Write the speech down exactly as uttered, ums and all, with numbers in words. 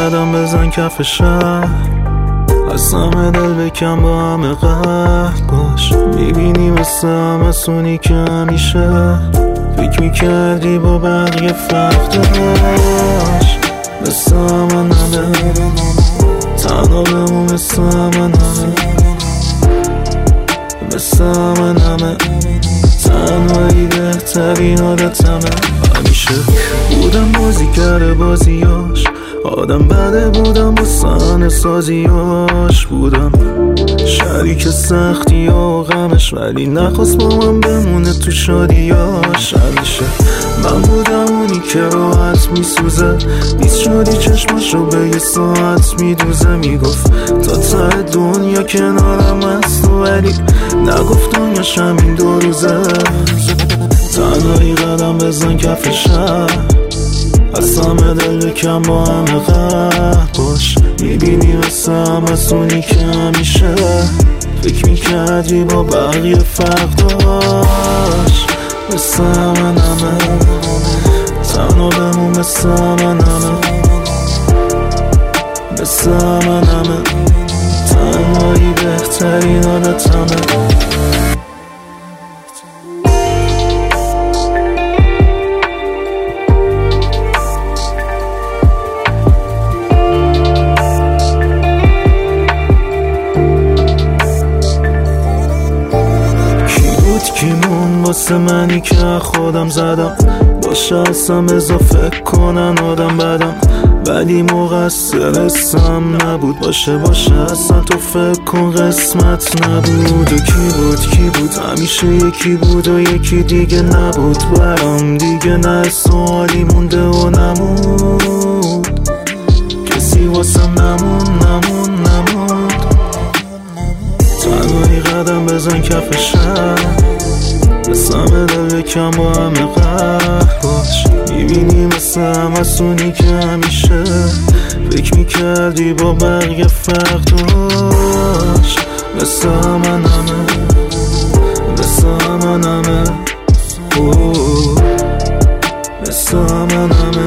قدم بزن کف شهر، از همه دل بکن با همه قهر باش. میبینی مثل همسونی که همیشه فکر میکردی با بقیه فرق داشت. مثل همه همه تنها بمون، مثل همه همه مثل همه همه تنهایی بهترین عادتمه. همیشه بودم بازیگر بازیاش، آدم بده بودم با صحنه سازیاش، بودم شریک سختی و غمش، ولی نخواست با من بمونه تو شادیاش. همیشه من بودم اونی که راحت میسوزه، بیست شدی چشماشو به یه ساعت میدوزه. میگفت تا ته دنیا کنارم هست، ولی نگفت دنیاش همین دو روزه. تنهایی قدم بزن کف شهر، از همه دل بکن با همه قهر باش. میبینی مثل همسونی که همیشه فکر میکردی با بقیه فرق داشت. مثل همه همه تنها بمون، مثل همه همه مثل همه همه تنهایی بهترین عادتمه. کیمون واسه منی که خودم زدم، باشه اصلا بزا فکر کنن آدم بدم، ولی مقصر اسم نبود. باشه باشه اصلا تو فکر کن قسمت نبود. و کی بود کی بود همیشه یکی بود و یکی دیگه نبود برام دیگه. نه سوالی مونده و نمود، کسی واسم نمون نمون نمود. تنهایی قدم بزن کف شهر، مثل همه دل بکن با همه قهر باش. میبینی مثل همسونی که همیشه فکر میکردی با بقیه فرق داشت. مثل همه همه مثل همه همه مثل همه همه